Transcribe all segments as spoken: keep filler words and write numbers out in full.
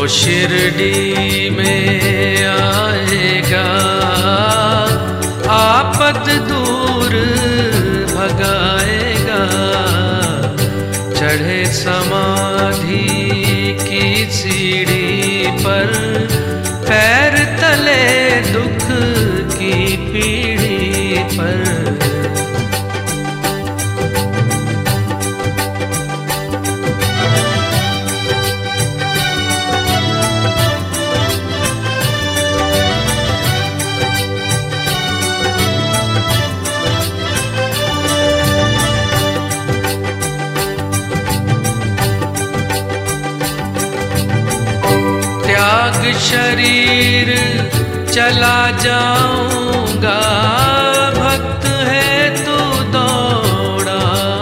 शिरडी में आएगा, आपद दूर भगाएगा। चढ़े समाधि की सीढ़ी पर, पैर तले दुख की पीढ़ी पर। त्याग शरीर चला जाऊंगा, भक्त है तू दौड़ाऊंगा।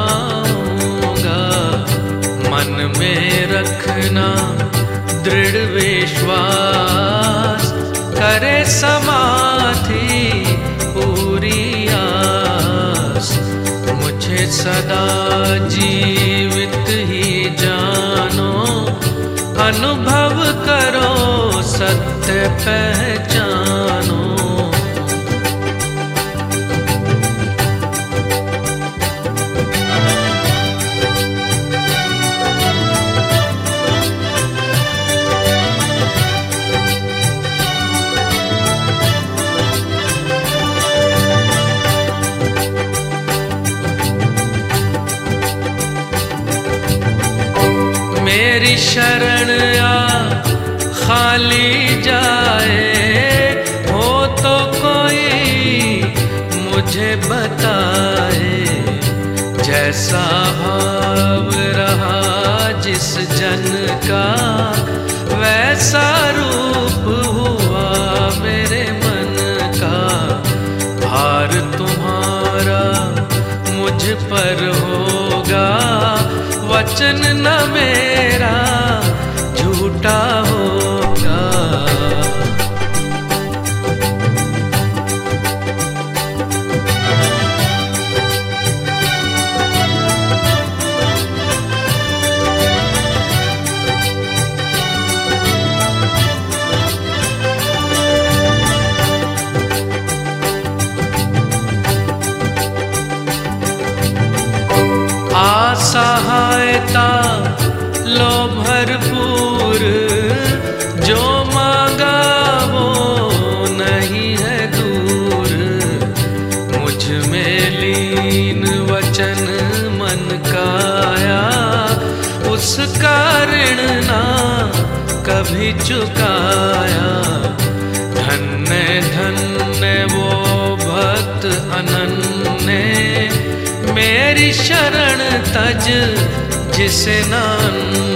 मन में रखना दृढ़ विश्वास, करे समाधि पूरी आस। मुझे सदा जीवित ही जानो, अनुभव करो सत्य पहचानो। मेरी शरण आ खाली जाए, हो तो कोई मुझे बताए। जैसा भाव रहा जिस जन का, वैसा रूप हुआ मेरे मन का। भार तुम्हारा मुझ पर होगा, वचन न मेरा झूठा होगा। असहायता लो भरपूर, जो मांगा वो नहीं है दूर। मुझ में लीन वचन मन काया, उसका ऋण ना कभी चुकाया। धन्य धन्य वो भक्त अनन्य, मेरी शरण तज जिसे नान्य।